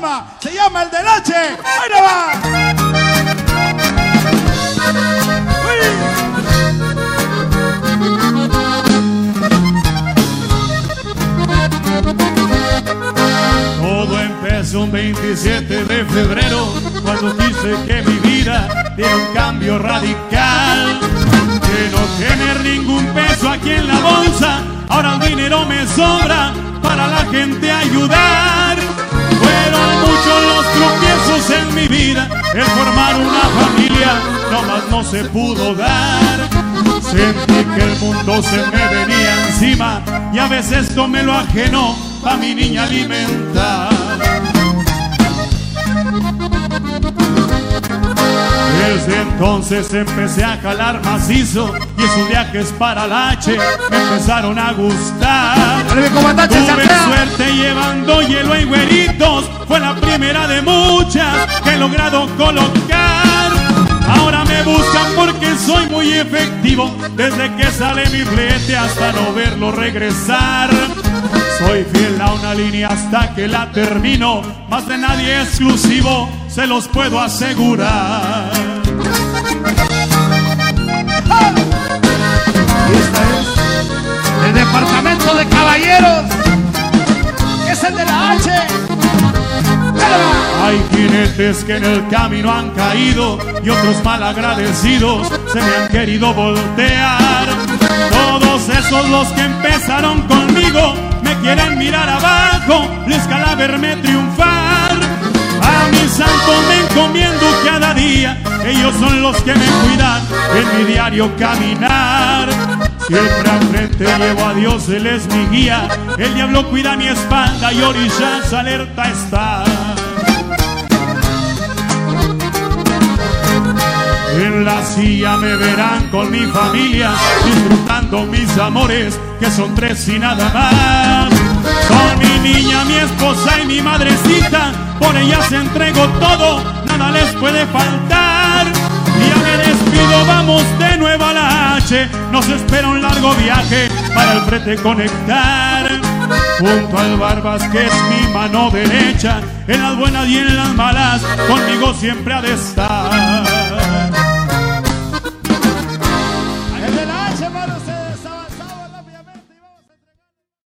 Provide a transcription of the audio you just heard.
tema se llama El del H. ¡Ahí no va! Todo empezó un 27 de febrero, cuando quise que mi vida diera un cambio radical. De no tener ningún peso aquí en la bolsa, ahora el dinero me sobra para la gente ayudar. Fueron muchos los tropiezos en mi vida, el formar una familia nomás no se pudo dar. Sentí que el mundo se me venía encima y a veces tomé lo ajeno a mi niña alimentar. Desde entonces empecé a jalar macizo y esos viajes para la H me empezaron a gustar. Tuve suerte llevando hielo y güeritos, fue la primera de muchas que he logrado colocar. Ahora me buscan porque soy muy efectivo, desde que sale mi flete hasta no verlo regresar. Soy fiel a una línea hasta que la termino, más de nadie exclusivo, se los puedo asegurar. Y esta es el departamento de caballeros, es el de la H. Hay jinetes que en el camino han caído y otros malagradecidos se me han querido voltear. Todos esos los que empezaron conmigo me quieren mirar abajo, les cala verme triunfar. A mi santo me encomiendo cada día, ellos son los que me cuidan en mi diario caminar. Siempre al frente llevo a Dios, Él es mi guía, el diablo cuida mi espalda y orillas alerta está. En la silla me verán con mi familia, disfrutando mis amores, que son 3 y nada más. Son mi niña, mi esposa y mi madrecita, por ellas entrego todo, nada les puede faltar. Ya me despido, vamos de nuevo a la H, nos espera un largo viaje para el frente conectar. Junto al Barbas, que es mi mano derecha, en las buenas y en las malas, conmigo siempre ha de estar.